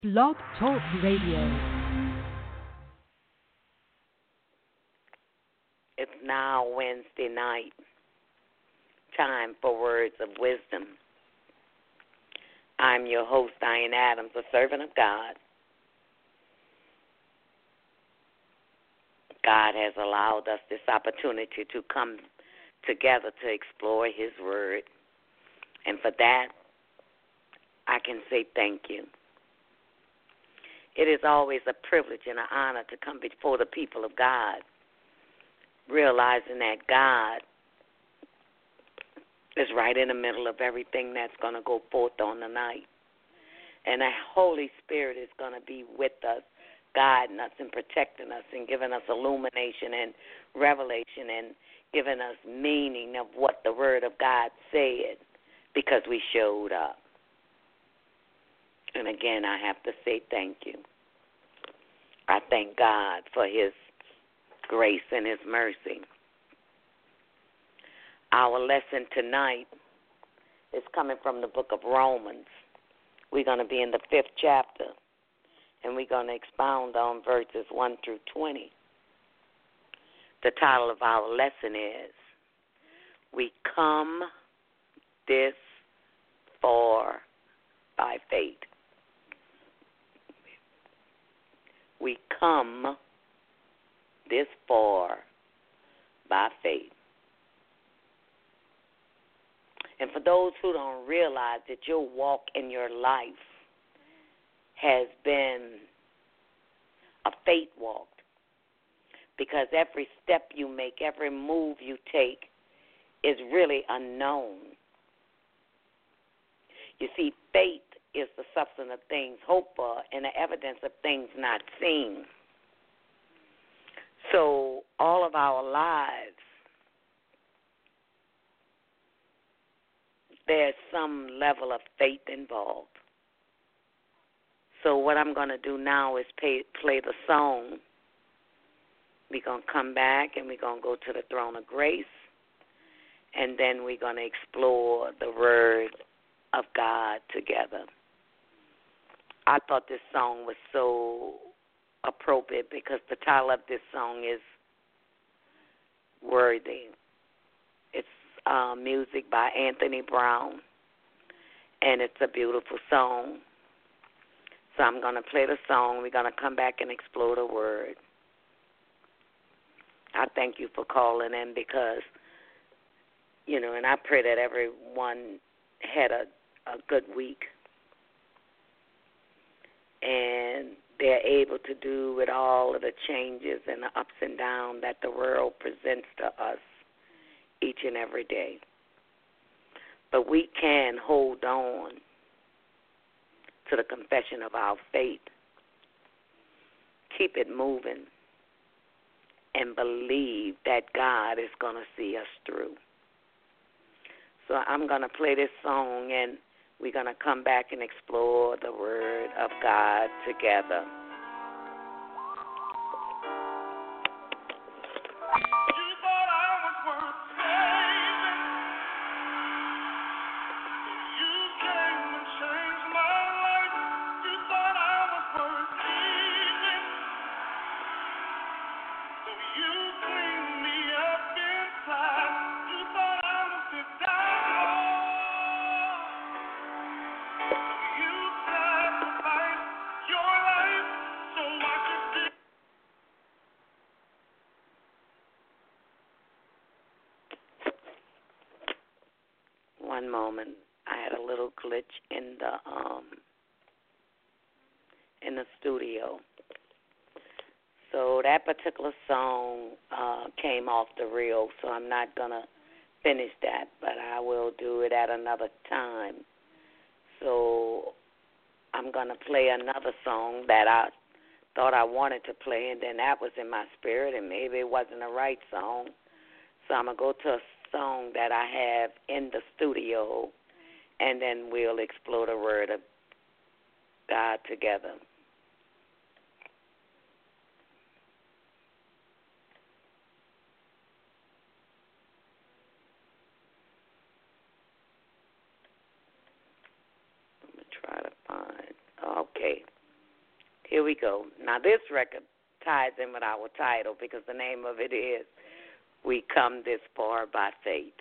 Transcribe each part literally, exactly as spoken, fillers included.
Blog Talk Radio. It's now Wednesday night, time for Words of Wisdom. I'm your host, Diane Adams, a servant of God. God has allowed us this opportunity to come together to explore His Word. And for that, I can say thank you. It is always a privilege and an honor to come before the people of God, realizing that God is right in the middle of everything that's going to go forth on the night. And the Holy Spirit is going to be with us, guiding us and protecting us and giving us illumination and revelation and giving us meaning of what the Word of God said because we showed up. And again, I have to say thank you. I thank God for His grace and His mercy. Our lesson tonight is coming from the book of Romans. We're going to be in the fifth chapter, and we're going to expound on verses one through twenty. The title of our lesson is, We Come This Far by Faith. We come this far by faith. And for those who don't realize that your walk in your life has been a faith walk, because every step you make, every move you take is really unknown. You see, faith is the substance of things hoped for and the evidence of things not seen. So all of our lives, there's some level of faith involved. So what I'm going to do now is pay, play the song. We're going to come back and we're going to go to the throne of grace, and then we're going to explore the Word of God together. I thought this song was so appropriate because the title of this song is Worthy. It's uh, music by Anthony Brown, and it's a beautiful song. So I'm going to play the song. We're going to come back and explore the Word. I thank you for calling in because, you know, and I pray that everyone had a, a good week. And they're able to do with all of the changes and the ups and downs that the world presents to us each and every day. But we can hold on to the confession of our faith, keep it moving, and believe that God is going to see us through. So I'm going to play this song, and we're going to come back and explore the Word of God together. One moment, I had a little glitch in the um in the studio. So that particular song uh, came off the reel, so I'm not gonna finish that, but I will do it at another time. So I'm gonna play another song that I thought I wanted to play, and then that was in my spirit, and maybe it wasn't the right song. So I'm gonna go to a song that I have in the studio, and then we'll explore the Word of God together. Let me try to find. Okay. Here we go. Now, this record ties in with our title because the name of it is We Come This Far by Faith.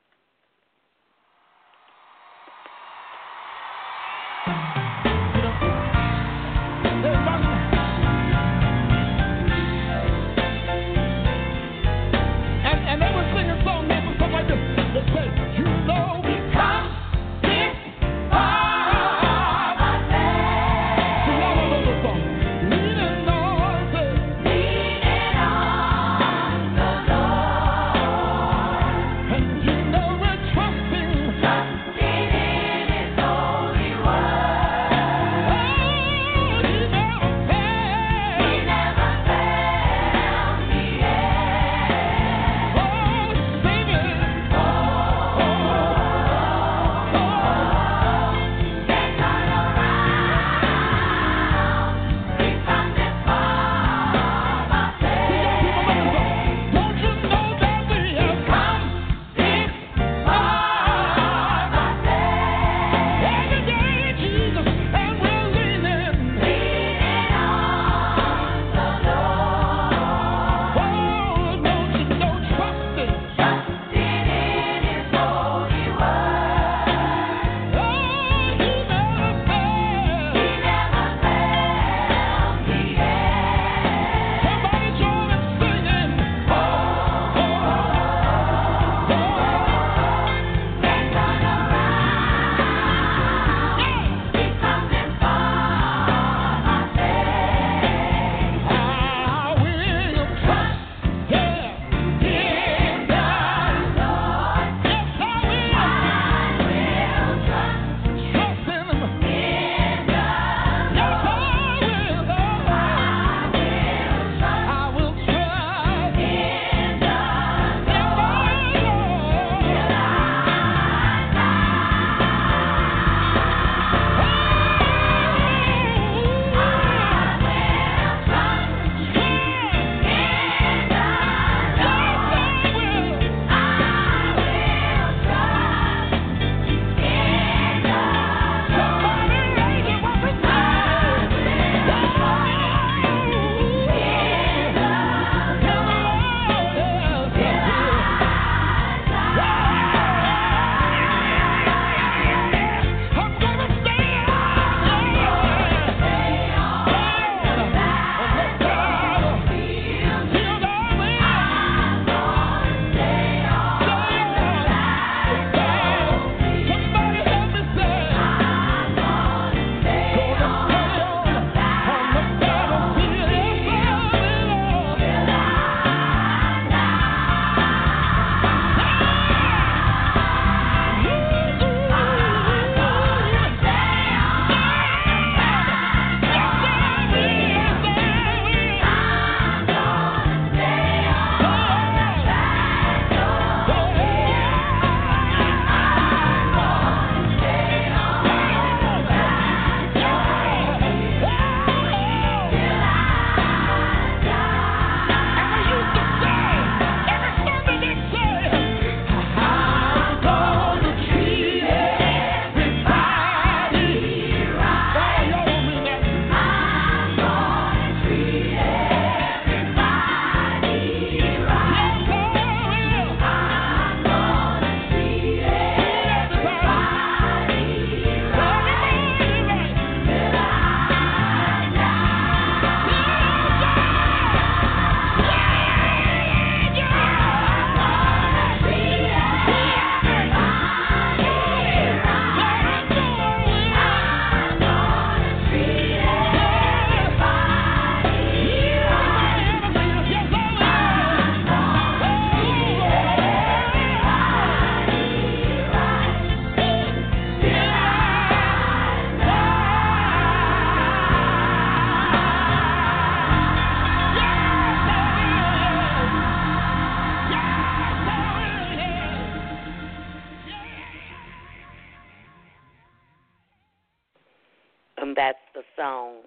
That's the song,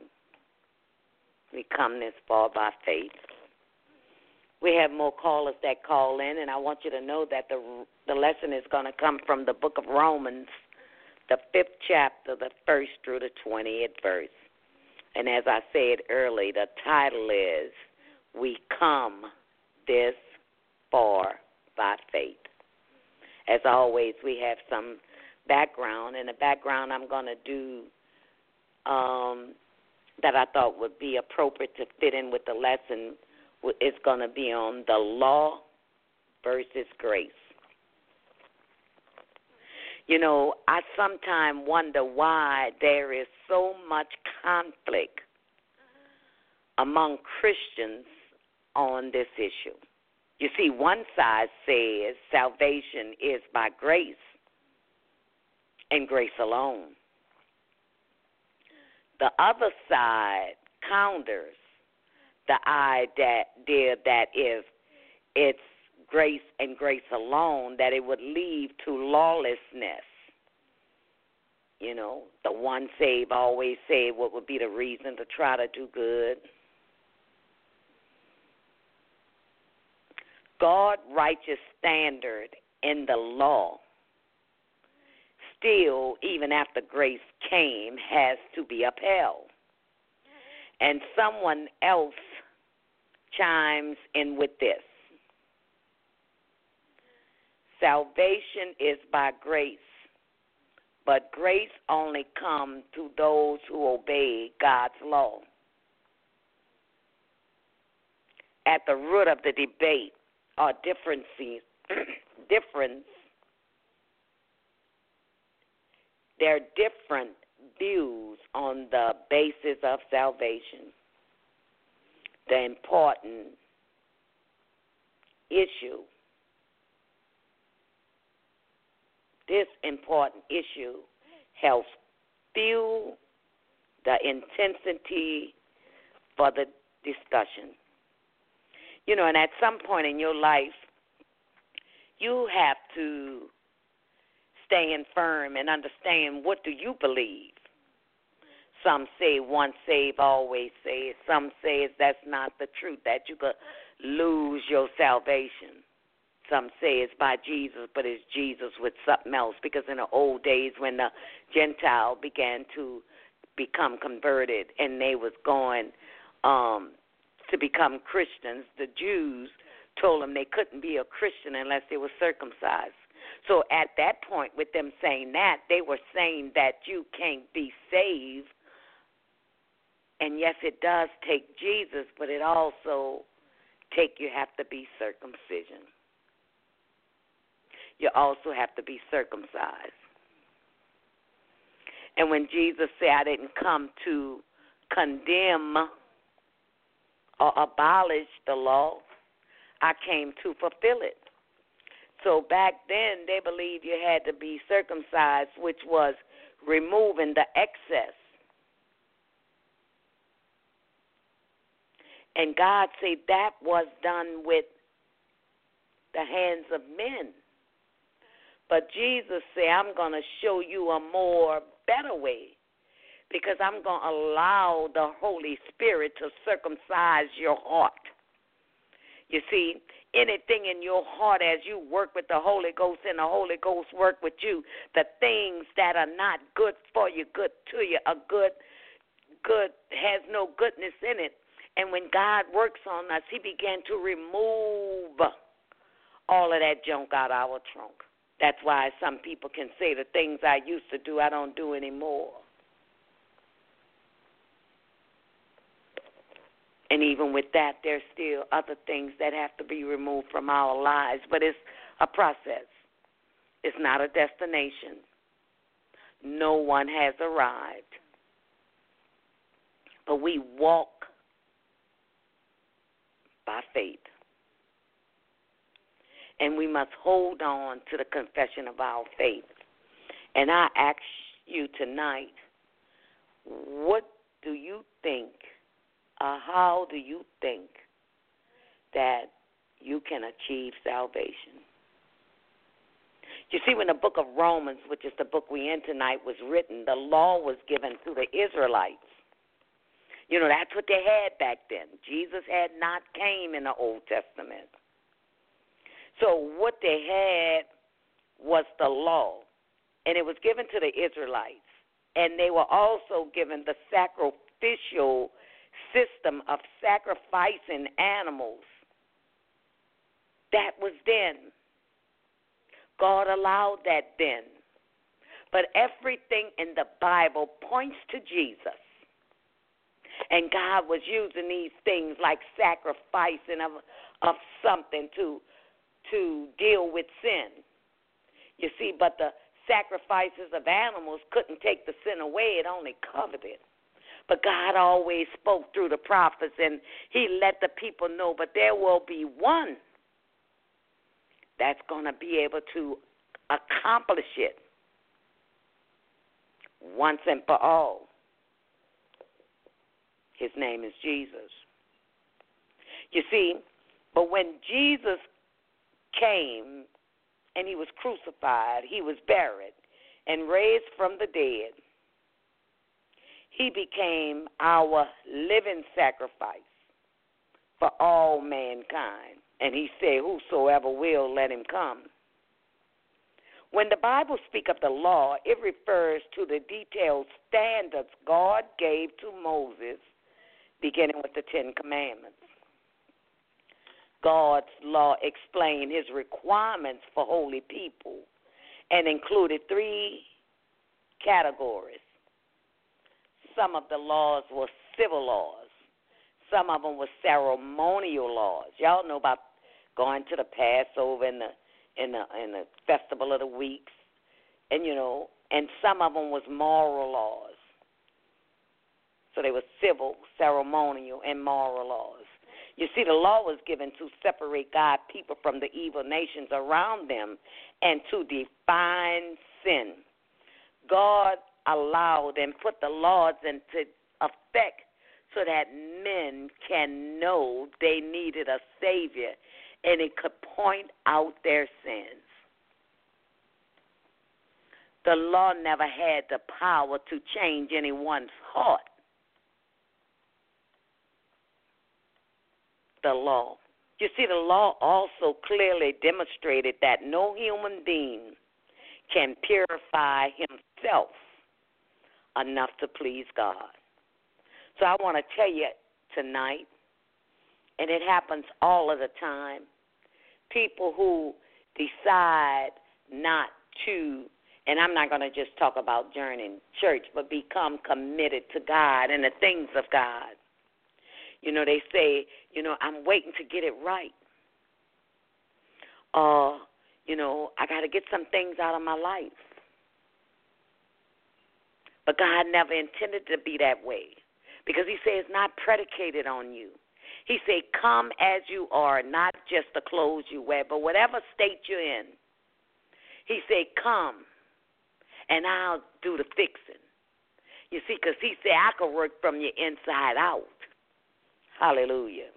We Come This Far by Faith. We have more callers that call in, and I want you to know that the the lesson is going to come from the book of Romans, the fifth chapter, the first through the twentieth verse. And as I said earlier, the title is We Come This Far by Faith. As always, we have some background, and the background I'm going to do um, that I thought would be appropriate to fit in with the lesson is going to be on the law versus grace. You know, I sometimes wonder why there is so much conflict among Christians on this issue. You see, one side says salvation is by grace and grace alone. The other side counters the idea that if it's grace and grace alone, that it would lead to lawlessness. You know, the one saved always say what would be the reason to try to do good. God's righteous standard in the law still, even after grace came, has to be upheld. And someone else chimes in with this. Salvation is by grace, but grace only comes to those who obey God's law. At the root of the debate are differences, difference. There are different views on the basis of salvation. The important issue, this important issue helps fuel the intensity for the discussion. You know, and at some point in your life, you have to stand firm and understand, what do you believe? Some say once saved, always saved. Some say that's not the truth, that you could lose your salvation. Some say it's by Jesus, but it's Jesus with something else. Because in the old days when the Gentile began to become converted and they was going um, to become Christians, the Jews told them they couldn't be a Christian unless they were circumcised. So at that point, with them saying that, they were saying that you can't be saved. And yes, it does take Jesus, but it also take you have to be circumcision. You also have to be circumcised. And when Jesus said, I didn't come to condemn or abolish the law, I came to fulfill it. So back then, they believed you had to be circumcised, which was removing the excess. And God said that was done with the hands of men. But Jesus said, I'm going to show you a more better way, because I'm going to allow the Holy Spirit to circumcise your heart. You see, anything in your heart as you work with the Holy Ghost and the Holy Ghost work with you, the things that are not good for you, good to you, are good, good, has no goodness in it. And when God works on us, he began to remove all of that junk out of our trunk. That's why some people can say the things I used to do, I don't do anymore. And even with that, there's still other things that have to be removed from our lives. But it's a process. It's not a destination. No one has arrived. But we walk by faith. And we must hold on to the confession of our faith. And I ask you tonight, what do you think, or how do you think that you can achieve salvation? You see, when the book of Romans, which is the book we in tonight, was written, the law was given to the Israelites. You know, that's what they had back then. Jesus had not came in the Old Testament. So what they had was the law, and it was given to the Israelites. And they were also given the sacri- sacrificial system of sacrificing animals. That was then. God allowed that then. But everything in the Bible points to Jesus. And God was using these things like sacrificing of, of something to, to deal with sin. You see, but the sacrifices of animals couldn't take the sin away. It only covered it. But God always spoke through the prophets, and he let the people know, but there will be one that's going to be able to accomplish it once and for all. His name is Jesus. You see, but when Jesus came and he was crucified, he was buried, and raised from the dead, he became our living sacrifice for all mankind. And he said, whosoever will, let him come. When the Bible speaks of the law, it refers to the detailed standards God gave to Moses, beginning with the Ten Commandments. God's law explained his requirements for holy people and included three categories. Some of the laws were civil laws. Some of them were ceremonial laws. Y'all know about going to the Passover and the in the in the Festival of the Weeks, and you know, and some of them was moral laws. So they were civil, ceremonial, and moral laws. You see, the law was given to separate God's people from the evil nations around them and to define sin. God allowed and put the laws into effect so that men can know they needed a Savior and it could point out their sins. The law never had the power to change anyone's heart. The law. You see, the law also clearly demonstrated that no human being can purify himself enough to please God. So I want to tell you tonight, and it happens all of the time, people who decide not to, and I'm not going to just talk about journeying church, but become committed to God and the things of God. You know, they say, you know, I'm waiting to get it right. Or, uh, you know, I got to get some things out of my life. But God never intended it to be that way, because he said it's not predicated on you. He said, come as you are, not just the clothes you wear, but whatever state you're in. He said, come, and I'll do the fixing. You see, because he said, I can work from your inside out. Hallelujah.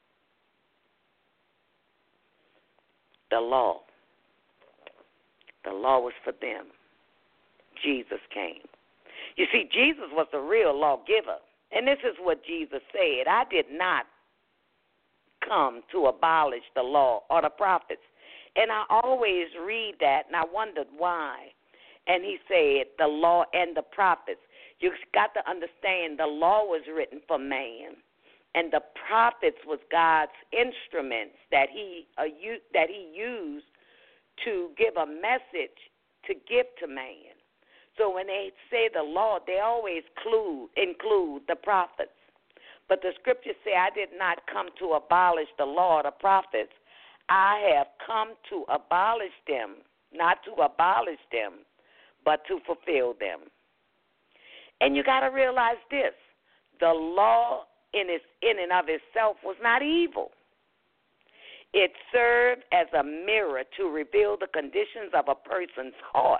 The law. The law was for them. Jesus came. You see, Jesus was the real lawgiver. And this is what Jesus said. I did not come to abolish the law or the prophets. And I always read that, and I wondered why. And he said, the law and the prophets. You got to understand, the law was written for man, and the prophets was God's instruments that he uh, u- that he used to give a message to give to man. So when they say the law, they always include, include the prophets. But the scriptures say, I did not come to abolish the law or the prophets. I have come to abolish them, not to abolish them, but to fulfill them. And you got to realize this. The law in, its, in and of itself was not evil. It served as a mirror to reveal the conditions of a person's heart.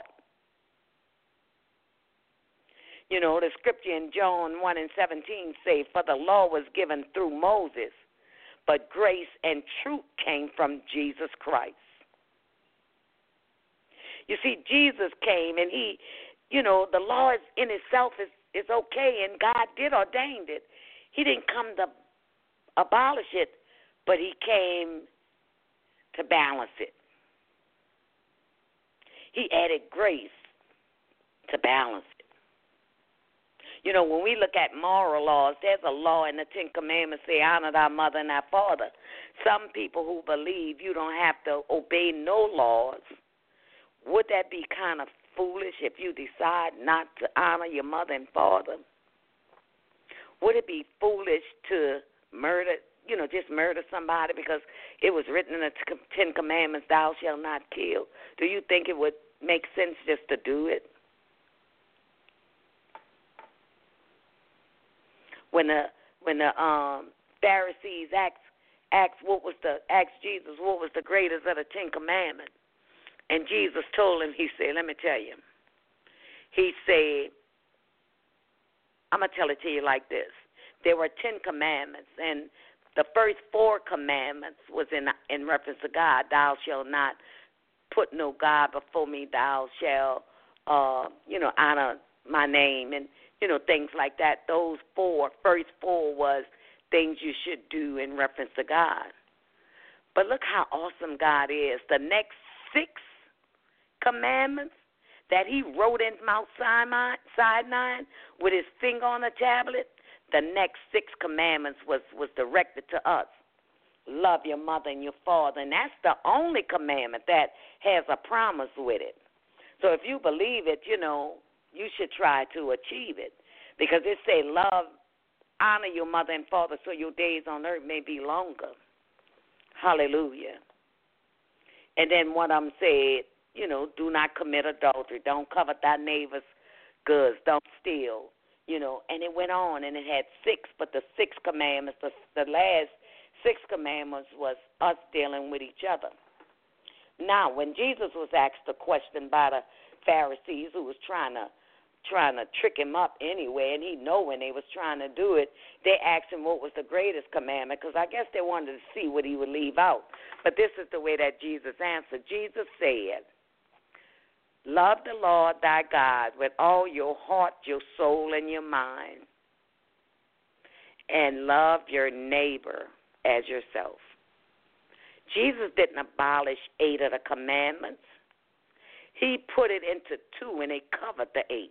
You know, the scripture in John one and seventeen say, for the law was given through Moses, but grace and truth came from Jesus Christ. You see, Jesus came, and he, you know, the law is, in itself is, is okay, and God did ordain it. He didn't come to abolish it, but he came to balance it. He added grace to balance it. You know, when we look at moral laws, there's a law in the Ten Commandments say, honor thy mother and thy father. Some people who believe you don't have to obey no laws, would that be kind of foolish if you decide not to honor your mother and father? Would it be foolish to murder, you know, just murder somebody because it was written in the Ten Commandments, thou shalt not kill? Do you think it would make sense just to do it? When the when the um, Pharisees asked asked what was the asked Jesus what was the greatest of the Ten Commandments, and Jesus told him, he said, let me tell you. He said, I'm gonna tell it to you like this. There were Ten Commandments, and the first four commandments was in in reference to God. Thou shalt not put no God before me. Thou shalt, uh, you know, honor my name, and you know, things like that. Those four, first four was things you should do in reference to God. But look how awesome God is. The next six commandments that he wrote in Mount Sinai, Sinai with his finger on a tablet, the next six commandments was, was directed to us. Love your mother and your father. And that's the only commandment that has a promise with it. So if you believe it, you know, you should try to achieve it. Because it say, love, honor your mother and father so your days on earth may be longer. Hallelujah. And then one of them said, you know, do not commit adultery. Don't covet thy neighbor's goods. Don't steal. You know, and it went on, and it had six, but the six commandments, the, the last six commandments was us dealing with each other. Now, when Jesus was asked a question by the Pharisees who was trying to trying to trick him up anyway, and he know when they was trying to do it, they asked him what was the greatest commandment, because I guess they wanted to see what he would leave out. But this is the way that Jesus answered. Jesus said, love the Lord thy God with all your heart, your soul, and your mind, and love your neighbor as yourself. Jesus didn't abolish eight of the commandments. He put it into two, and it covered the eight.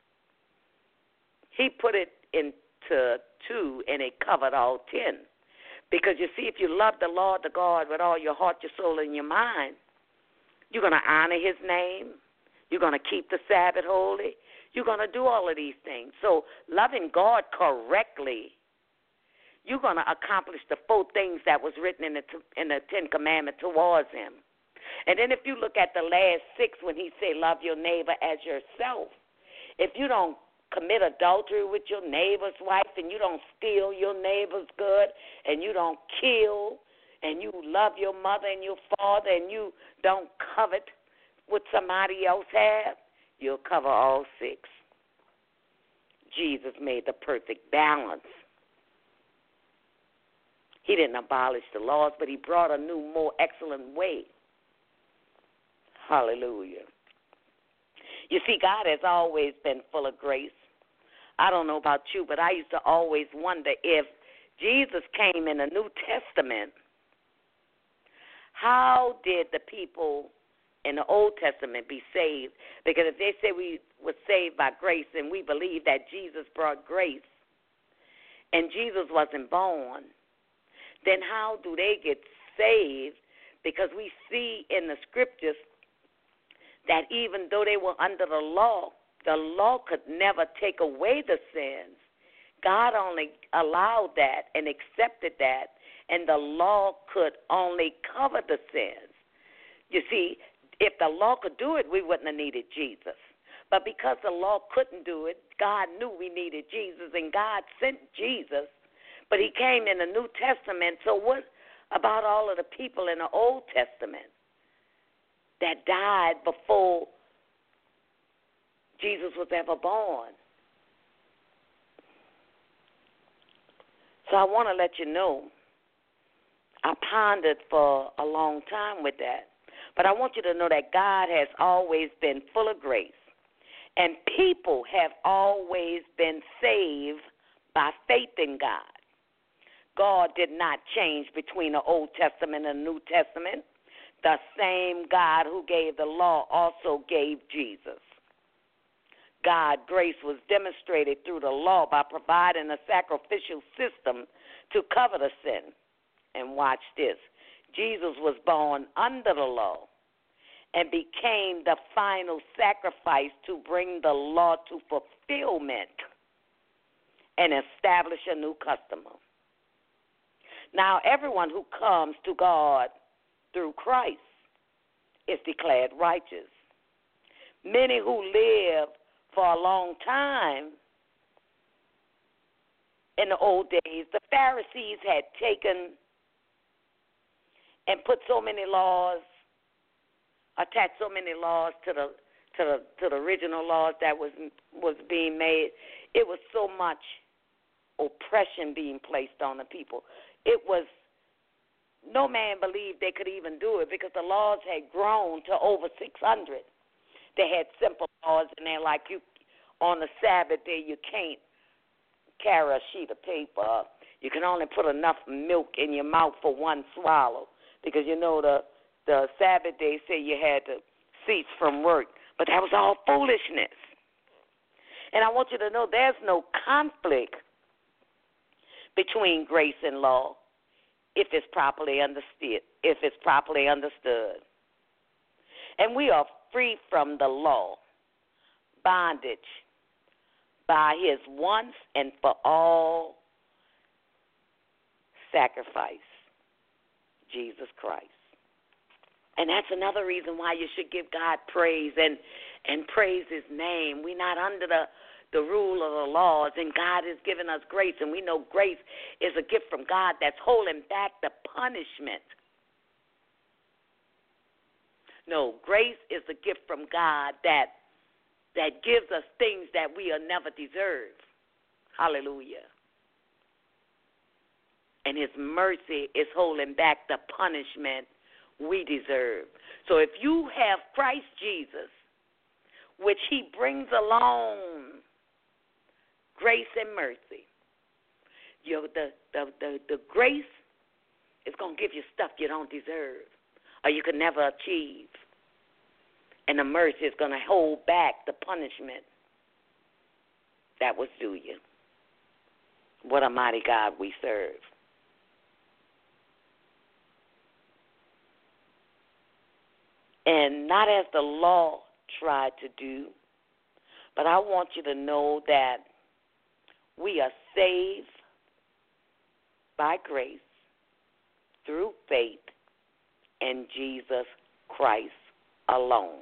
He put it into two, and it covered all ten. Because, you see, if you love the Lord, the God, with all your heart, your soul, and your mind, you're going to honor his name. You're going to keep the Sabbath holy. You're going to do all of these things. So loving God correctly, you're going to accomplish the four things that was written in the, in the Ten Commandments towards him. And then if you look at the last six when he said love your neighbor as yourself, if you don't commit adultery with your neighbor's wife and you don't steal your neighbor's good and you don't kill and you love your mother and your father and you don't covet what somebody else has, you'll cover all six. Jesus made the perfect balance. He didn't abolish the laws, but he brought a new, more excellent way. Hallelujah. You see, God has always been full of grace. I don't know about you, but I used to always wonder if Jesus came in the New Testament, how did the people in the Old Testament be saved? Because if they say we were saved by grace and we believe that Jesus brought grace and Jesus wasn't born, then how do they get saved? Because we see in the scriptures that even though they were under the law, the law could never take away the sins. God only allowed that and accepted that, and the law could only cover the sins. You see, if the law could do it, we wouldn't have needed Jesus. But because the law couldn't do it, God knew we needed Jesus, and God sent Jesus. But he came in the New Testament. So what about all of the people in the Old Testament that died before Jesus was ever born? So I want to let you know, I pondered for a long time with that. But I want you to know that God has always been full of grace. And people have always been saved by faith in God. God did not change between the Old Testament and the New Testament. The same God who gave the law also gave Jesus. God, grace was demonstrated through the law by providing a sacrificial system to cover the sin. And watch this. Jesus was born under the law and became the final sacrifice to bring the law to fulfillment and establish a new custom. Now, everyone who comes to God through Christ is declared righteous. Many who live for a long time in the old days, the Pharisees had taken and put so many laws, attached so many laws to the to the to the original laws that was was being made. It was so much oppression being placed on the people. It was, no man believed they could even do it because the laws had grown to over six hundred. They had simple laws in there like you, on the Sabbath day, you can't carry a sheet of paper. You can only put enough milk in your mouth for one swallow because, you know, the, the Sabbath day say you had to cease from work. But that was all foolishness. And I want you to know there's no conflict between grace and law if it's properly understood. If it's properly understood. And we are free from the law, bondage, by his once and for all sacrifice, Jesus Christ. And that's another reason why you should give God praise and, and praise his name. We're not under the, the rule of the laws, and God has given us grace, and we know grace is a gift from God that's holding back the punishment. No, grace is a gift from God that that gives us things that we'll never deserve. Hallelujah. And his mercy is holding back the punishment we deserve. So if you have Christ Jesus, which he brings along grace and mercy, you the, the, the, the grace is going to give you stuff you don't deserve or you can never achieve. And the mercy is going to hold back the punishment that was due you. What a mighty God we serve. And not as the law tried to do, but I want you to know that we are saved by grace through faith in Jesus Christ alone.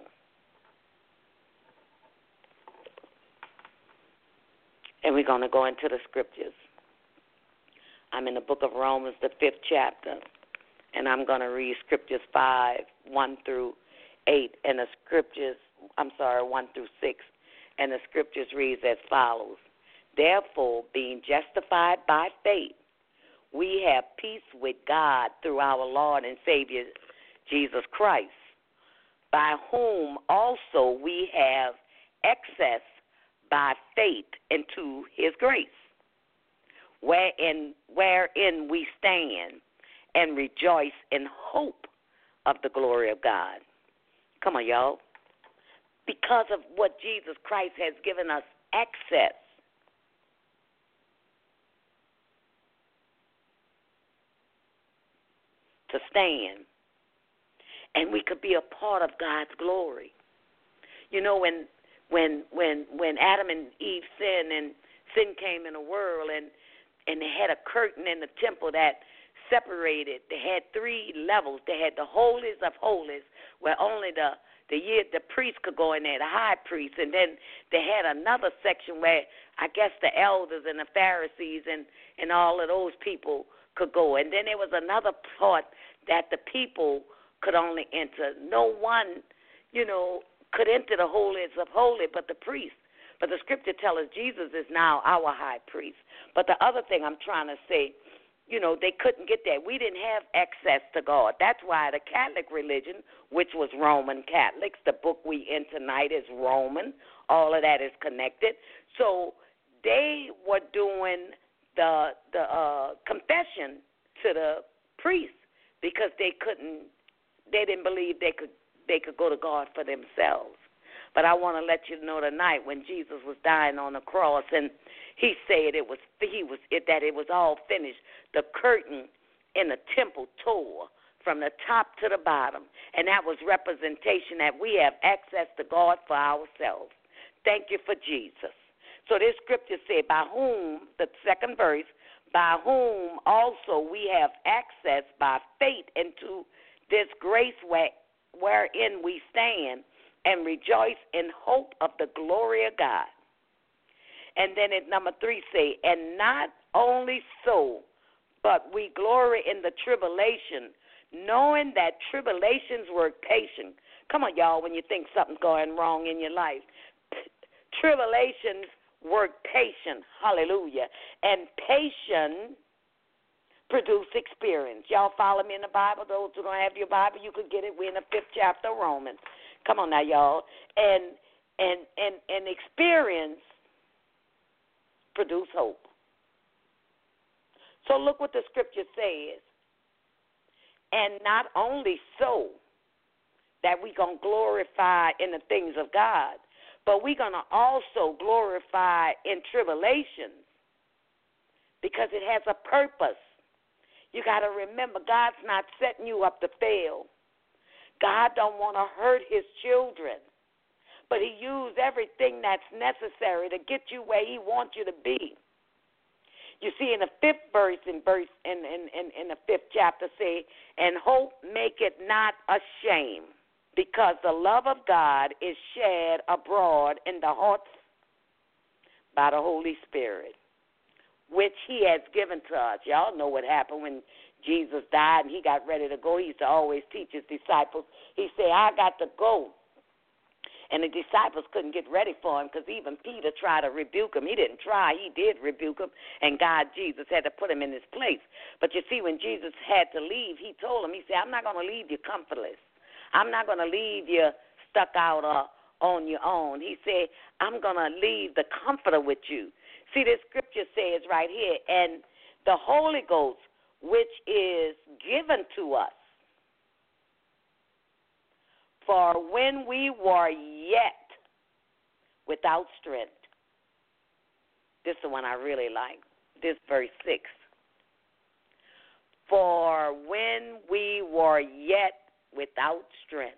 And we're going to go into the scriptures. I'm in the book of Romans, the fifth chapter, and I'm going to read scriptures five, one through eight, and the scriptures, I'm sorry, one through six, and the scriptures reads as follows. Therefore, being justified by faith, we have peace with God through our Lord and Savior, Jesus Christ, by whom also we have access by faith into his grace, wherein, wherein we stand and rejoice in hope of the glory of God. Come on, y'all. Because of what Jesus Christ has given us access to stand, and we could be a part of God's glory. You know, when when when when Adam and Eve sinned and sin came in the world, and and they had a curtain in the temple that separated. They had three levels. They had the holies of holies, where only the the year the priest could go in there, the high priest, and then they had another section where I guess the elders and the Pharisees and and all of those people could go, and then there was another part that the people could only enter. No one, you know, could enter the holies of holies but the priest. But the scripture tells us Jesus is now our high priest. But the other thing I'm trying to say, you know, they couldn't get there. We didn't have access to God. That's why the Catholic religion, which was Roman Catholics, the book we in tonight is Roman. All of that is connected. So they were doing the the uh, confession to the priest because they couldn't, they didn't believe they could they could go to God for themselves. But I want to let you know tonight when Jesus was dying on the cross and he said it was he was it, that it was all finished. The curtain in the temple tore from the top to the bottom, and that was representation that we have access to God for ourselves. Thank you for Jesus. So this scripture said, by whom, the second verse, by whom also we have access by faith into this grace wherein we stand and rejoice in hope of the glory of God. And then at number three say, and not only so, but we glory in the tribulation, knowing that tribulations work patience. Come on, y'all, when you think something's going wrong in your life. Tribulations work patience. Hallelujah. And patience produce experience. Y'all follow me in the Bible? Those who don't have your Bible, you could get it. We're in the fifth chapter of Romans. Come on now, y'all. And and and and experience produce hope. So look what the scripture says. And not only so that we're going to glorify in the things of God, but we're going to also glorify in tribulations because it has a purpose. You got to remember, God's not setting you up to fail. God don't want to hurt his children, but he used everything that's necessary to get you where he wants you to be. You see, in the fifth verse, in verse in, in, in, in the fifth chapter, say, and hope make it not ashamed, because the love of God is shed abroad in the hearts by the Holy Spirit, which he has given to us. Y'all know what happened when Jesus died and he got ready to go. He used to always teach his disciples. He said, I got to go. And the disciples couldn't get ready for him because even Peter tried to rebuke him. He didn't try. He did rebuke him, and God, Jesus, had to put him in his place. But you see, when Jesus had to leave, he told him, he said, I'm not going to leave you comfortless. I'm not going to leave you stuck out uh, on your own. He said, I'm going to leave the comforter with you. See, this scripture says right here, and the Holy Ghost, which is given to us, for when we were yet without strength. This is the one I really like. This verse six. For when we were yet without strength,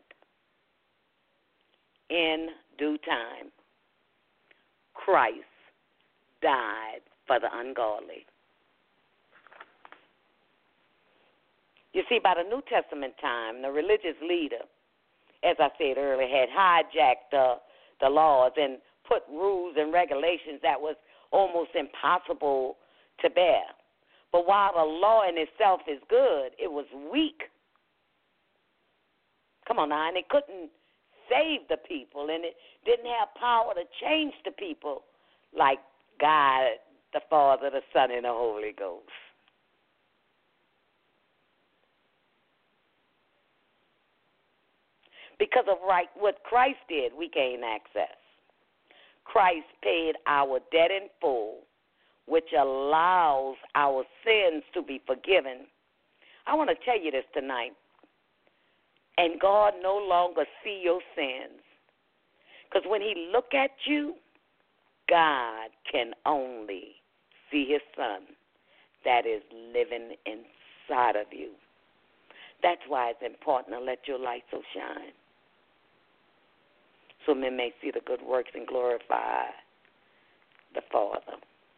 in due time, Christ died for the ungodly. You see, by the New Testament time, the religious leader, as I said earlier, had hijacked uh, the laws and put rules and regulations that was almost impossible to bear. But while the law in itself is good, it was weak. Come on now, and it couldn't save the people, and it didn't have power to change the people like God, the Father, the Son, and the Holy Ghost. Because of right what Christ did, we gain access. Christ paid our debt in full, which allows our sins to be forgiven. I want to tell you this tonight. And God no longer see your sins. Because when he look at you, God can only see his Son that is living inside of you. That's why it's important to let your light so shine, so men may see the good works and glorify the Father.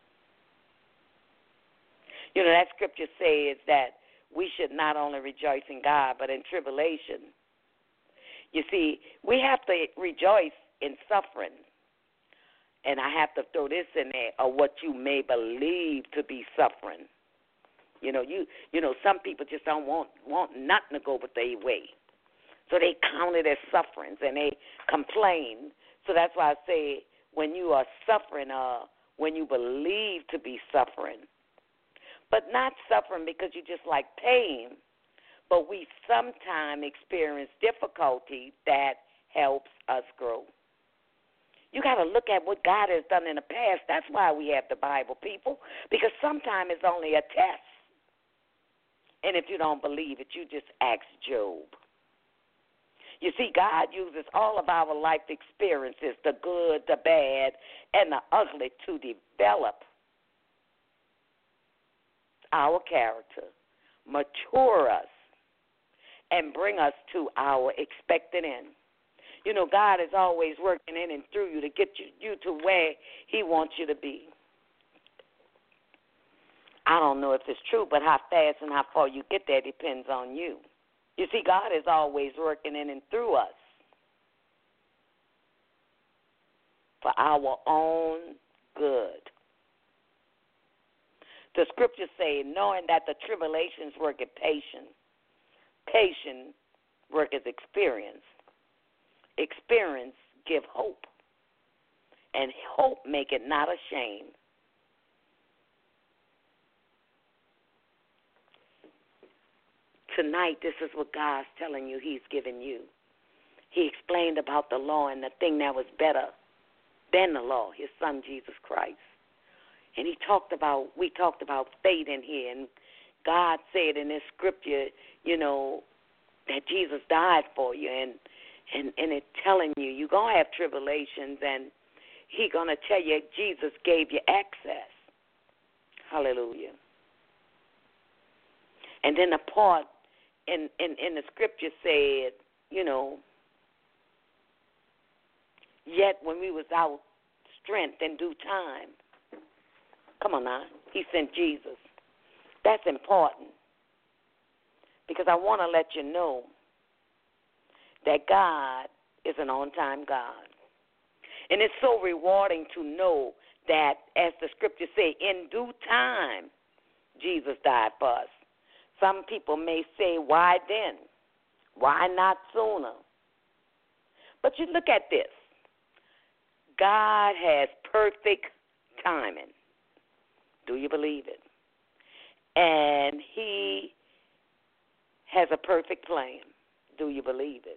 You know, that scripture says that we should not only rejoice in God, but in tribulation. You see, we have to rejoice in suffering. And I have to throw this in there, or what you may believe to be suffering. You know, you you know, some people just don't want, want nothing to go but their way. So they count it as sufferings, and they complain. So that's why I say when you are suffering, uh, when you believe to be suffering, but not suffering because you just like pain, but we sometimes experience difficulty that helps us grow. You got to look at what God has done in the past. That's why we have the Bible, people, because sometimes it's only a test. And if you don't believe it, you just ask Job. You see, God uses all of our life experiences, the good, the bad, and the ugly, to develop our character, mature us, and bring us to our expected end. You know, God is always working in and through you to get you, you to where he wants you to be. I don't know if it's true, but how fast and how far you get there depends on you. You see, God is always working in and through us for our own good. The scriptures say, knowing that the tribulations work at patience, patience work as experience, experience give hope, and hope make it not ashamed. Tonight, this is what God's telling you he's given you. He explained about the law and the thing that was better than the law, his son, Jesus Christ. And he talked about, we talked about faith in here. And God said in this scripture, you know, that Jesus died for you. And, and, and it's telling you, you're going to have tribulations. And he's going to tell you Jesus gave you access. Hallelujah. And then the part in, in, in the scripture said, you know, yet when we was out strength in due time, come on now, he sent Jesus. That's important because I want to let you know that God is an on-time God. And it's so rewarding to know that, as the scriptures say, in due time, Jesus died for us. Some people may say, why then? Why not sooner? But you look at this. God has perfect timing. Do you believe it? And he has a perfect plan. Do you believe it?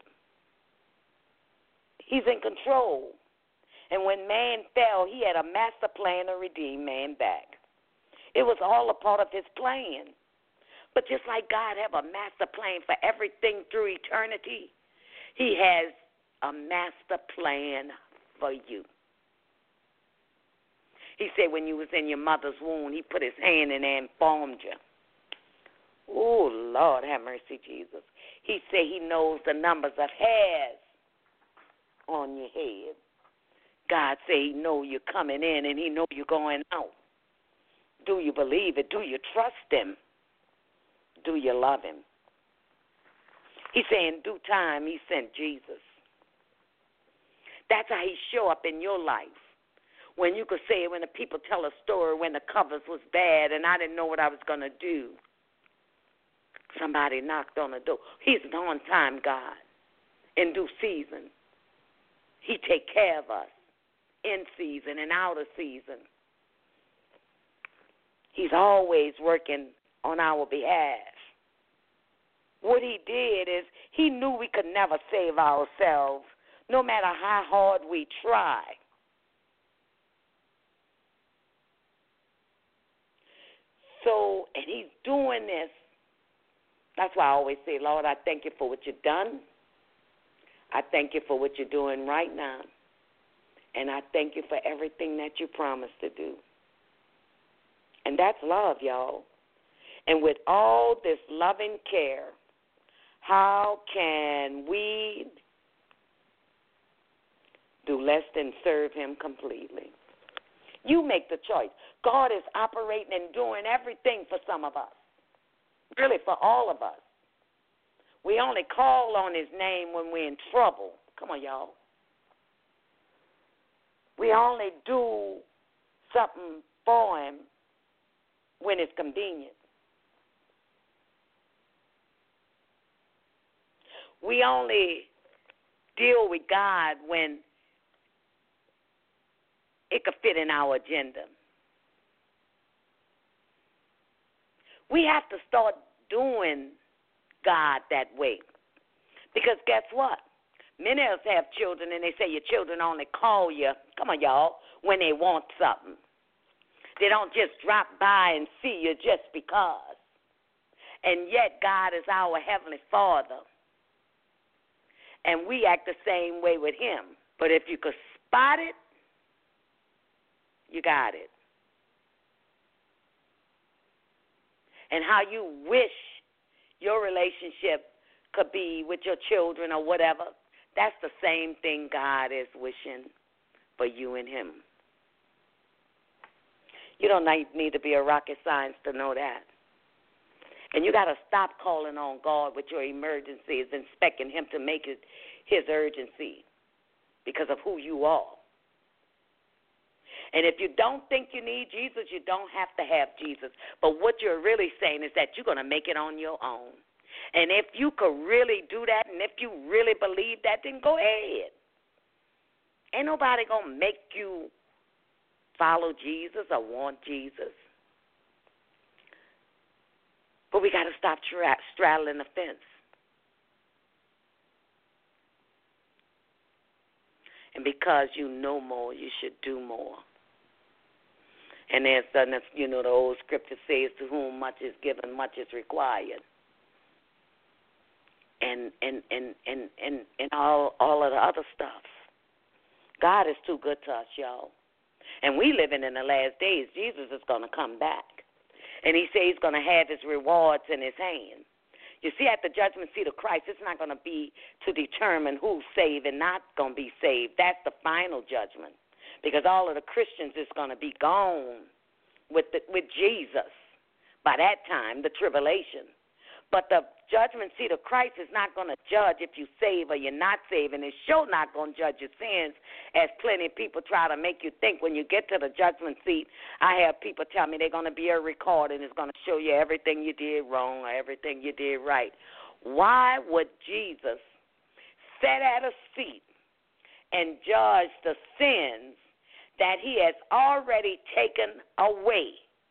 He's in control. And when man fell, he had a master plan to redeem man back. It was all a part of his plan. But just like God have a master plan for everything through eternity, he has a master plan for you. He said when you was in your mother's womb, he put his hand in there and formed you. Oh, Lord, have mercy, Jesus. He said he knows the numbers of hairs on your head. God said he know you're coming in and he know you're going out. Do you believe it? Do you trust him? Do you love him? He said in due time he sent Jesus. That's how he show up in your life. When you could say, when the people tell a story when the covers was bad and I didn't know what I was going to do, somebody knocked on the door. He's an on-time God in due season. He take care of us in season and out of season. He's always working on our behalf. What he did is he knew we could never save ourselves, no matter how hard we try. So, and he's doing this. That's why I always say, Lord, I thank you for what you've done. I thank you for what you're doing right now. And I thank you for everything that you promised to do. And that's love, y'all. And with all this loving care, how can we do less than serve him completely? You make the choice. God is operating and doing everything for some of us, really for all of us. We only call on his name when we're in trouble. Come on, y'all. We only do something for him when it's convenient. We only deal with God when it could fit in our agenda. We have to start doing God that way. Because guess what? Many of us have children, and they say your children only call you, come on, y'all, when they want something. They don't just drop by and see you just because. And yet God is our Heavenly Father. and we act the same way with him. But if you could spot it, you got it. And how you wish your relationship could be with your children or whatever, that's the same thing God is wishing for you and him. You don't need to be a rocket science to know that. And you got to stop calling on God with your emergencies and expecting him to make it his urgency because of who you are. And if you don't think you need Jesus, you don't have to have Jesus. But what you're really saying is that you're going to make it on your own. And if you could really do that, and if you really believe that, then go ahead. Ain't nobody going to make you follow Jesus or want Jesus. But we got to stop tra- straddling the fence. And because you know more, you should do more. And there's, you know, the old scripture says, to whom much is given, much is required. And and and and and, and all all of the other stuff. God is too good to us, y'all. And we living in the last days. Jesus is going to come back. And he says he's going to have his rewards in his hand. You see, at the judgment seat of Christ, it's not going to be to determine who's saved and not going to be saved. That's the final judgment. Because all of the Christians is going to be gone with the, with Jesus by that time, the tribulation. But the judgment seat of Christ is not going to judge if you save or you're not saved, and it's sure not going to judge your sins, as plenty of people try to make you think. When you get to the judgment seat, I have people tell me they're going to be a record and it's going to show you everything you did wrong or everything you did right. Why would Jesus sit at a seat and judge the sins that he has already taken away?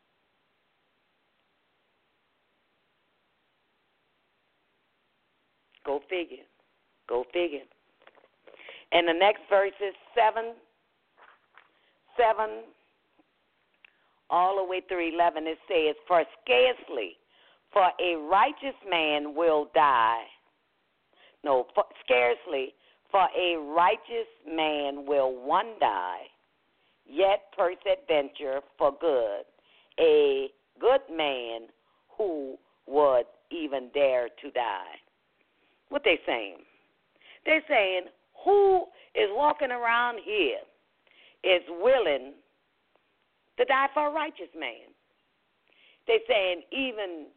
Go figure. Go figure. And the next verse is seven, seven, all the way through eleven. It says, for scarcely for a righteous man will die. No, for, scarcely for a righteous man will one die, yet peradventure for good. A good man who would even dare to die. What they saying? They're saying, who is walking around here is willing to die for a righteous man? They're saying, even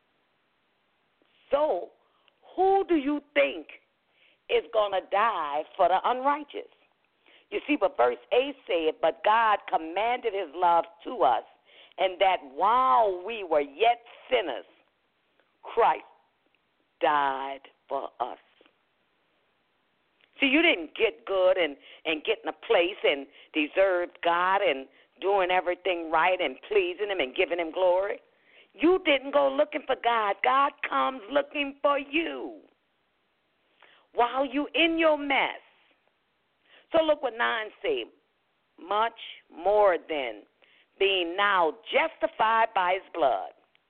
so, who do you think is going to die for the unrighteous? You see, but verse eight said, but God commanded his love to us, and that while we were yet sinners, Christ died for us. See, you didn't get good and, and get in a place and deserve God and doing everything right and pleasing him and giving him glory. You didn't go looking for God. God comes looking for you while you in your mess. So look what nine said. Much more than being now justified by his blood,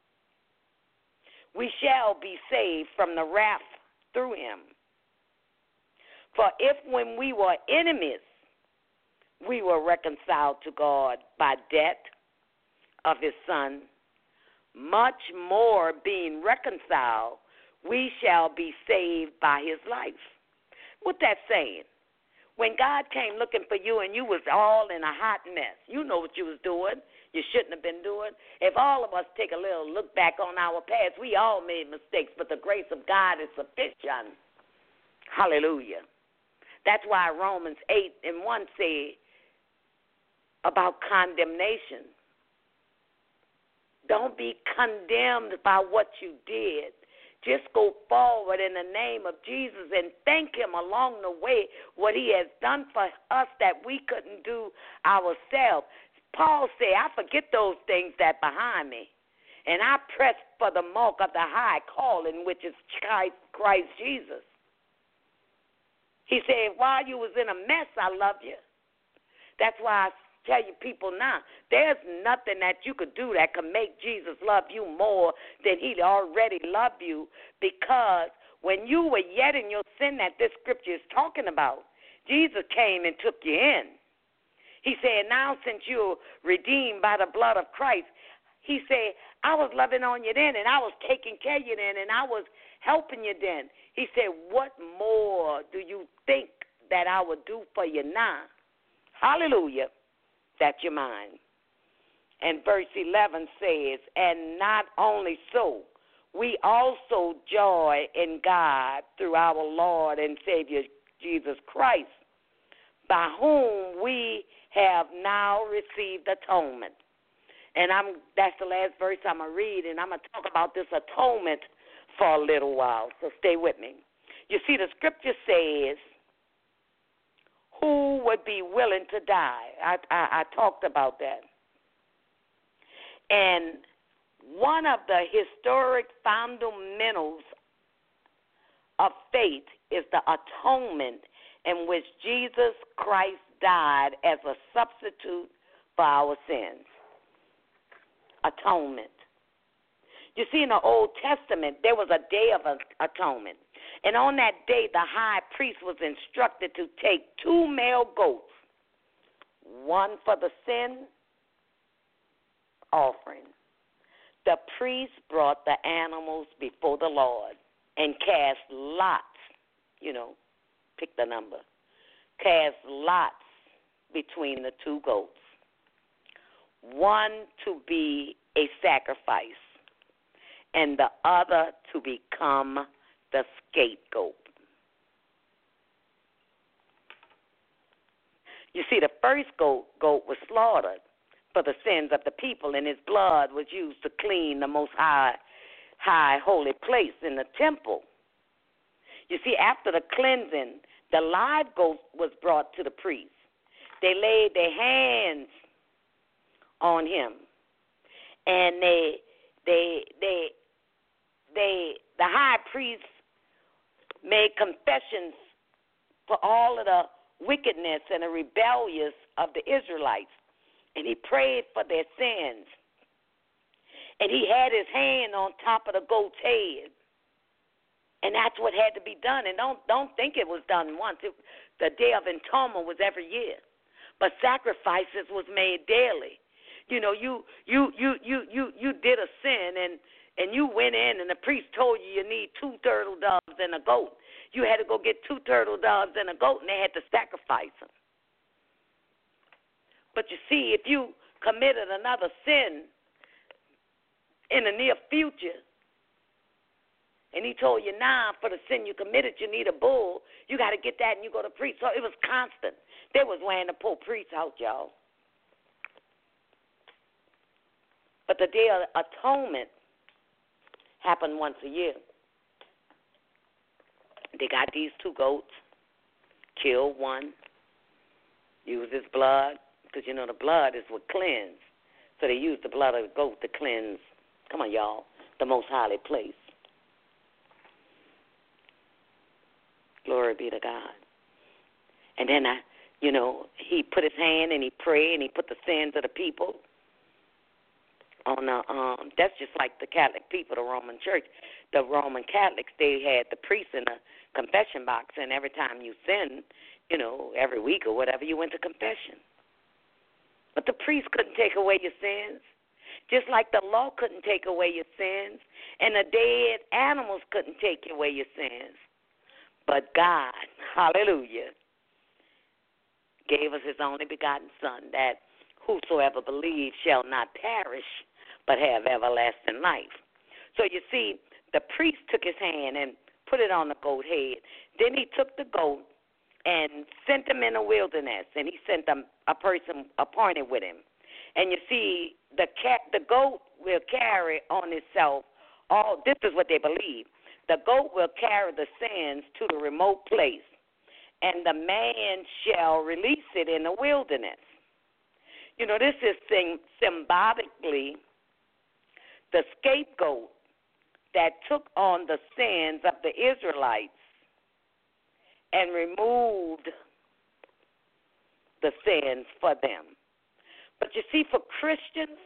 we shall be saved from the wrath through him. For if when we were enemies, we were reconciled to God by death of his Son, much more being reconciled, we shall be saved by his life. What that's saying? When God came looking for you and you was all in a hot mess, you know what you was doing. You shouldn't have been doing. If all of us take a little look back on our past, we all made mistakes, but the grace of God is sufficient. Hallelujah. That's why Romans eight and one say about condemnation. Don't be condemned by what you did. Just go forward in the name of Jesus and thank him along the way what he has done for us that we couldn't do ourselves. Paul said, I forget those things that behind me, and I press for the mark of the high calling, which is Christ Jesus. He said, while you was in a mess, I love you. That's why I tell you people now, there's nothing that you could do that could make Jesus love you more than he already loved you, because when you were yet in your sin that this scripture is talking about, Jesus came and took you in. He said, now since you're redeemed by the blood of Christ, he said, I was loving on you then, and I was taking care of you then, and I was helping you then. He said, what more do you think that I would do for you now? Hallelujah. That you're mine. And verse eleven says, and not only so, we also joy in God through our Lord and Savior Jesus Christ, by whom we have now received atonement. And I'm that's the last verse I'm going to read, and I'm going to talk about this atonement for a little while, so stay with me. You see, the scripture says, who would be willing to die? I, I, I talked about that. And one of the historic fundamentals of faith is the atonement in which Jesus Christ died as a substitute for our sins. Atonement. You see, in the Old Testament, there was a day of atonement. And on that day, the high priest was instructed to take two male goats, one for the sin offering. The priest brought the animals before the Lord and cast lots, you know, pick the number, cast lots between the two goats, one to be a sacrifice and the other to become the scapegoat. You see, the first goat, goat was slaughtered for the sins of the people, and his blood was used to clean the most high, high holy place in the temple. You see, after the cleansing, the live goat was brought to the priest. They laid their hands on him, and they, they, they, they, the high priest made confessions for all of the wickedness and the rebellious of the Israelites. And he prayed for their sins. And he had his hand on top of the goat's head. And that's what had to be done. And don't don't think it was done once. It, the Day of Atonement was every year. But sacrifices was made daily. You know, you you you you you, you did a sin and, and you went in and the priest told you you need two turtle doves and a goat. You had to go get two turtle doves and a goat, and they had to sacrifice them. But you see, if you committed another sin in the near future, and he told you, nah, for the sin you committed, you need a bull, you got to get that and you go to priest. So it was constant. They was wearing to pull priests out, y'all. But the Day of Atonement happened once a year. They got these two goats, killed one, used his blood, because, you know, the blood is what cleanses. So they used the blood of the goat to cleanse, come on, y'all, the most holy place. Glory be to God. And then, I, you know, he put his hand and he prayed and he put the sins of the people on the, um, that's just like the Catholic people, the Roman Church. The Roman Catholics, they had the priest in a confession box, and every time you sin, you know, every week or whatever, you went to confession. But the priest couldn't take away your sins, just like the law couldn't take away your sins, and the dead animals couldn't take away your sins. But God, hallelujah, gave us his only begotten Son, that whosoever believes shall not perish, but have everlasting life. So you see, the priest took his hand and put it on the goat head. Then he took the goat and sent him in the wilderness, and he sent them a person appointed with him. And you see, the cat, the goat will carry on itself all. This is what they believe. The goat will carry the sins to the remote place, and the man shall release it in the wilderness. You know, this is sim- symbolically the scapegoat that took on the sins of the Israelites and removed the sins for them. But you see, for Christians,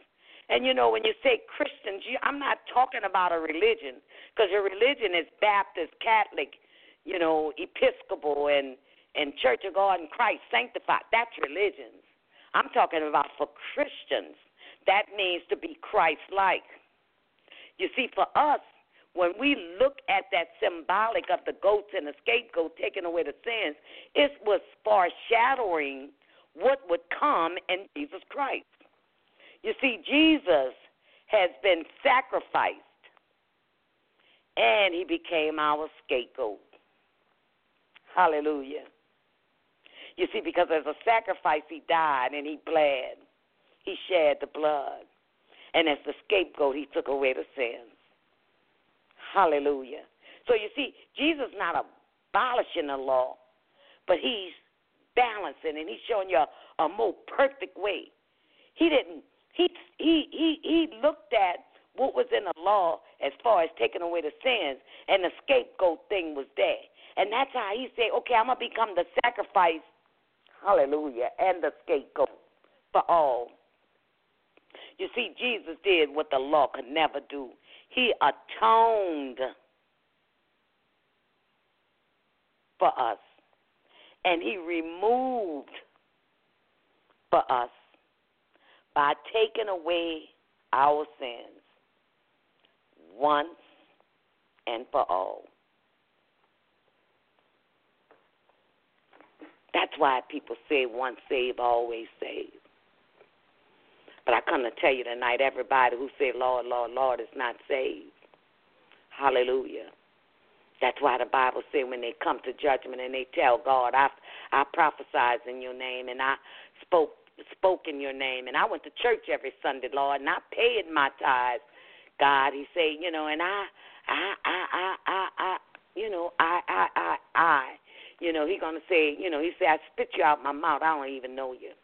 And, you know, when you say Christians, you, I'm not talking about a religion, because your religion is Baptist, Catholic, you know, Episcopal, and, and Church of God in Christ Sanctified. That's religions. I'm talking about for Christians. That means to be Christ-like. You see, for us, when we look at that symbolic of the goats and the scapegoat taking away the sins, it was foreshadowing what would come in Jesus Christ. You see, Jesus has been sacrificed, and he became our scapegoat. Hallelujah. You see, because as a sacrifice, he died and he bled. He shed the blood. And as the scapegoat, he took away the sins. Hallelujah. So you see, Jesus is not abolishing the law, but he's balancing, and he's showing you a, a more perfect way. He didn't, he, he, he, he looked at what was in the law as far as taking away the sins, and the scapegoat thing was there. And that's how he said, okay, I'm going to become the sacrifice, hallelujah, and the scapegoat for all. You see, Jesus did what the law could never do. He atoned for us, and he removed for us by taking away our sins once and for all. That's why people say once saved, always saved. But I come to tell you tonight, everybody who say, Lord, Lord, Lord, is not saved. Hallelujah. That's why the Bible says when they come to judgment and they tell God, I, I prophesied in your name, and I spoke spoke in your name, and I went to church every Sunday, Lord, and I paid my tithes. God, he say, you know, and I, I, I, I, I, I you know, I, I, I, I. You know, he going to say, you know, he say, I spit you out my mouth. I don't even know you.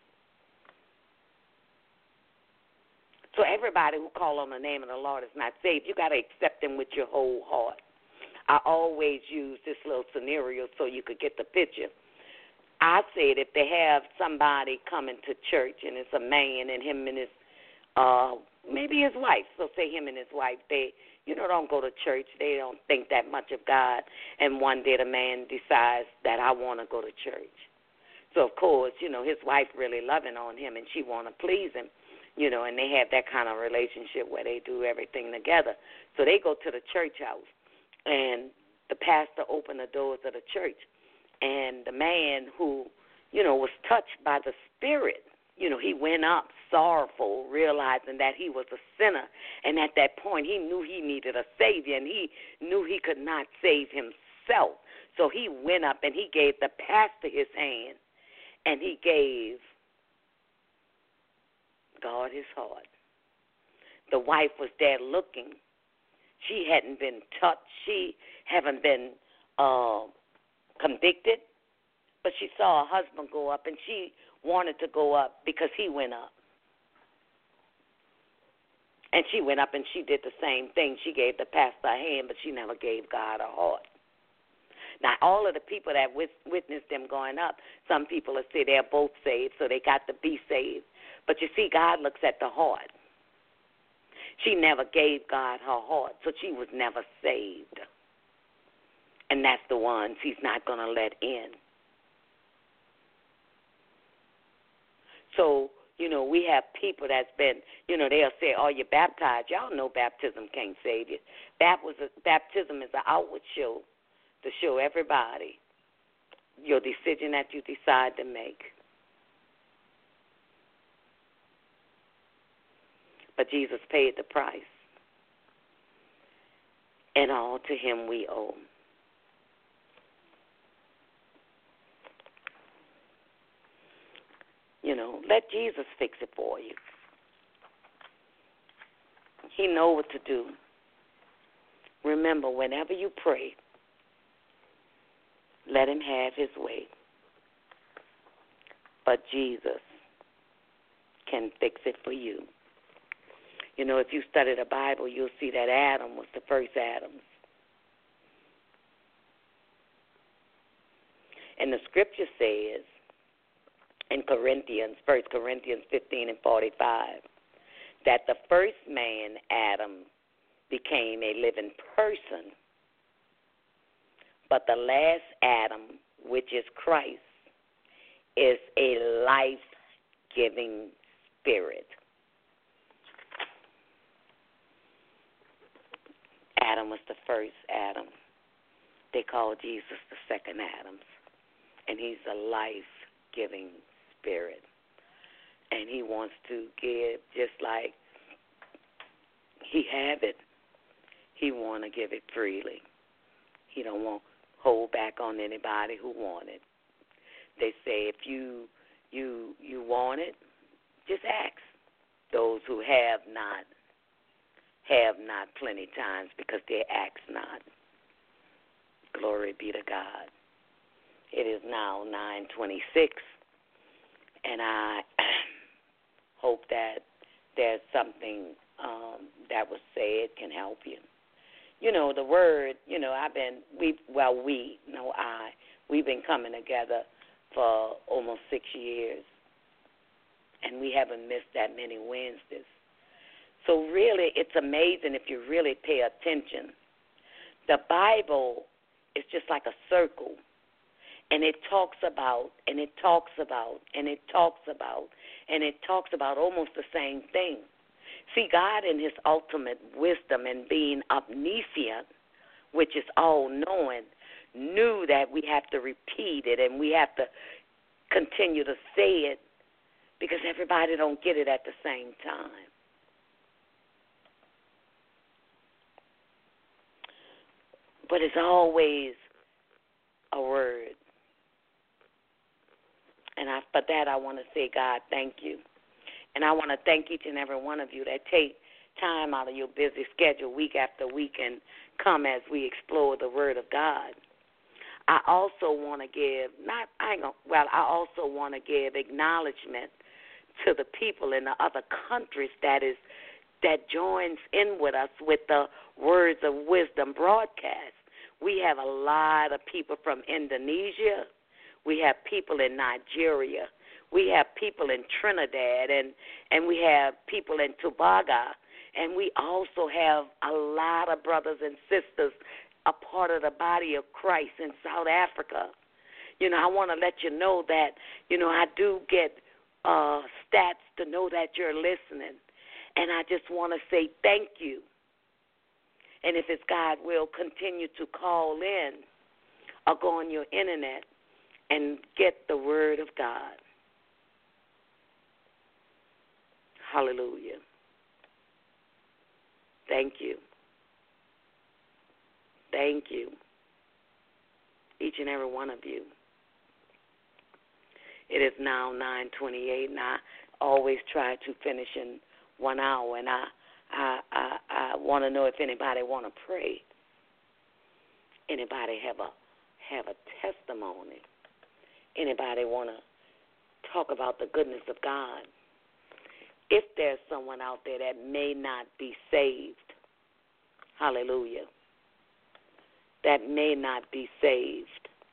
So everybody who call on the name of the Lord is not saved. You got to accept him with your whole heart. I always use this little scenario so you could get the picture. I said if they have somebody coming to church and it's a man and him and his, uh, maybe his wife, so say him and his wife, they, you know, don't go to church. They don't think that much of God. And one day the man decides that I want to go to church. So, of course, you know, his wife really loving on him and she want to please him. You know, and they have that kind of relationship where they do everything together. So they go to the church house, and the pastor opened the doors of the church. And the man who, you know, was touched by the Spirit, you know, he went up sorrowful, realizing that he was a sinner. And at that point, he knew he needed a Savior, and he knew he could not save himself. So he went up, and he gave the pastor his hand, and he gave God his heart. The wife was there looking. She hadn't been touched. She hadn't been uh, convicted, but she saw her husband go up, and she wanted to go up because he went up. And she went up and she did the same thing. She gave the pastor a hand, but she never gave God a heart. Now, all of the people that witnessed them going up, some people will say they're both saved, so they got to be saved. But you see, God looks at the heart. She never gave God her heart, so she was never saved. And that's the ones he's not going to let in. So, you know, we have people that's been, you know, they'll say, oh, you're baptized. Y'all know baptism can't save you. Baptism is an outward show to show everybody your decision that you decide to make. But Jesus paid the price, and all to him we owe. You know, let Jesus fix it for you. He knows what to do. Remember, whenever you pray, let him have his way. But Jesus can fix it for you. You know, if you study the Bible, you'll see that Adam was the first Adam. And the scripture says in Corinthians, First Corinthians fifteen and forty-five, that the first man, Adam, became a living person, but the last Adam, which is Christ, is a life-giving spirit. Adam was the first Adam. They call Jesus the second Adam. And he's a life-giving spirit. And he wants to give just like he have it. He want to give it freely. He don't want to hold back on anybody who want it. They say if you you you want it, just ask. Those who have not have not plenty times because they ask not. Glory be to God. It is now nine twenty-six, and I hope that there's something um, that was said can help you. You know, the word, you know, I've been, we, well, we, no, I, we've been coming together for almost six years, and we haven't missed that many Wednesdays. So really, it's amazing if you really pay attention. The Bible is just like a circle, and it talks about, and it talks about, and it talks about, and it talks about almost the same thing. See, God in his ultimate wisdom and being omniscient, which is all-knowing, knew that we have to repeat it and we have to continue to say it because everybody don't get it at the same time. But it's always a word. And I, for that, I want to say, God, thank you. And I want to thank each and every one of you that take time out of your busy schedule week after week and come as we explore the Word of God. I also want to give, not, I ain't gonna, well, I also want to give acknowledgement to the people in the other countries that is that joins in with us with the Words of Wisdom broadcast. We have a lot of people from Indonesia. We have people in Nigeria. We have people in Trinidad, and, and we have people in Tobago. And we also have a lot of brothers and sisters, a part of the body of Christ in South Africa. You know, I want to let you know that, you know, I do get uh, stats to know that you're listening. And I just want to say thank you. And if it's God will, continue to call in or go on your internet and get the Word of God. Hallelujah. Thank you. Thank you. Each and every one of you. It is now nine twenty-eight, and I always try to finish in one hour, and I I, I, I want to know if anybody want to pray. Anybody have a have a testimony? Anybody want to talk about the goodness of God? If there's someone out there that may not be saved, hallelujah, that may not be saved,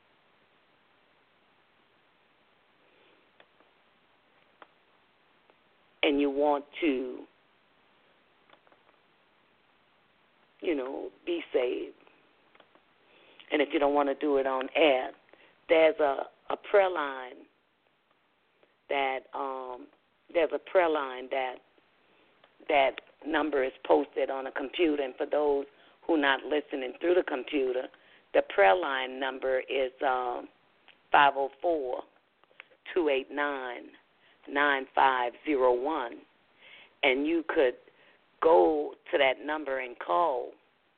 and you want to, you know, be saved, and if you don't want to do it on air, there's a, a prayer line that um, there's a prayer line that that number is posted on a computer, and for those who not listening through the computer, the prayer line number is um, five oh four, two eight nine, nine five oh one, and you could go to that number and call.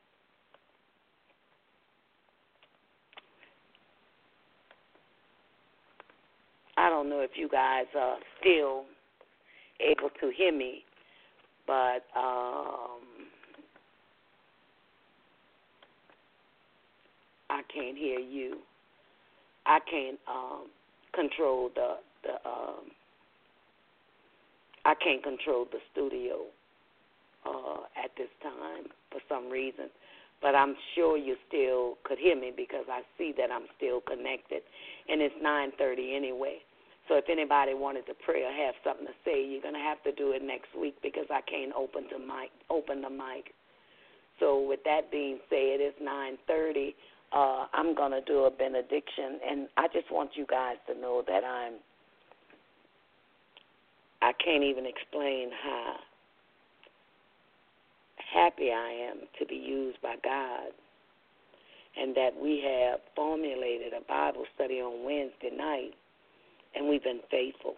I don't know if you guys are still able to hear me, but um, I can't hear you. I can't um, control the the. Um, I can't control the studio uh, at this time for some reason, but I'm sure you still could hear me because I see that I'm still connected, and it's nine thirty anyway. So if anybody wanted to pray or have something to say, you're going to have to do it next week because I can't open the mic. Open the mic. So with that being said, it's nine thirty. Uh, I'm going to do a benediction, and I just want you guys to know that I'm, I can't even explain how happy I am to be used by God, and that we have formulated a Bible study on Wednesday night, and we've been faithful.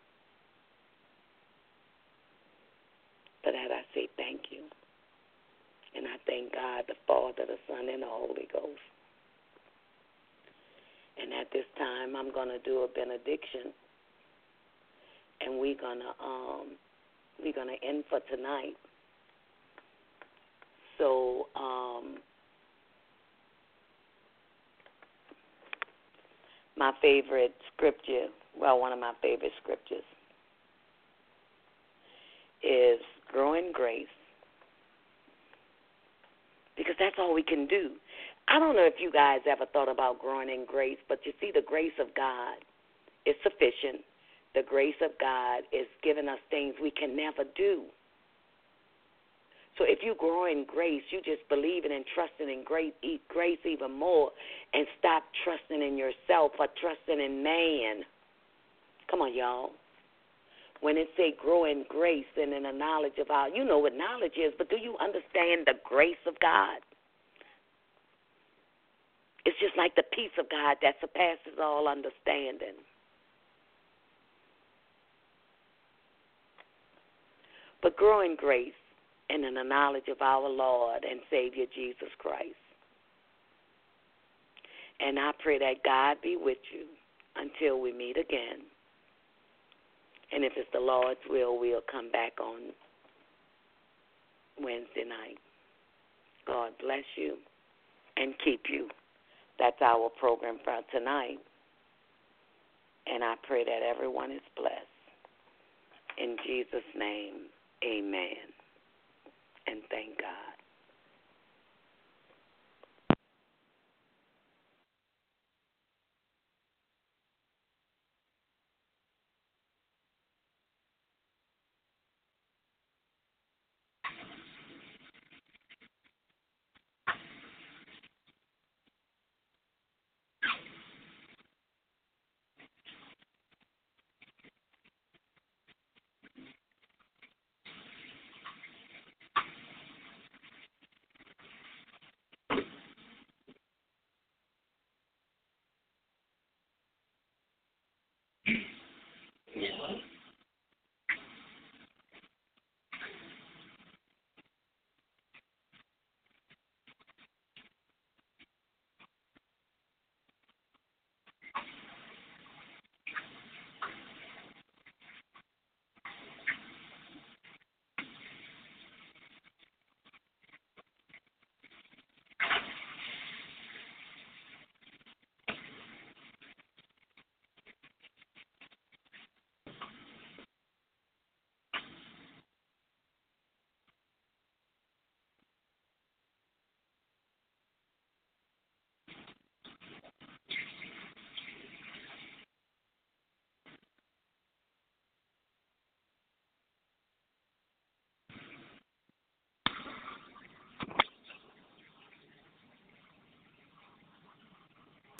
For that I say thank you. And I thank God, the Father, the Son, and the Holy Ghost. And at this time, I'm going to do a benediction, and we're going to um, we're going to end for tonight. So um, my favorite scripture, well, one of my favorite scriptures is grow in grace, because that's all we can do. I don't know if you guys ever thought about growing in grace, but you see, the grace of God is sufficient. The grace of God is giving us things we can never do. So if you grow in grace, you just believing and trusting in grace, grace even more, and stop trusting in yourself or trusting in man. Come on, y'all. When it say grow in grace and in the knowledge of our, you know what knowledge is, but do you understand the grace of God? It's just like the peace of God that surpasses all understanding. But grow in grace and in the knowledge of our Lord and Savior Jesus Christ. And I pray that God be with you until we meet again. And if it's the Lord's will, we'll come back on Wednesday night. God bless you and keep you. That's our program for tonight. And I pray that everyone is blessed. In Jesus' name, amen. And thank God.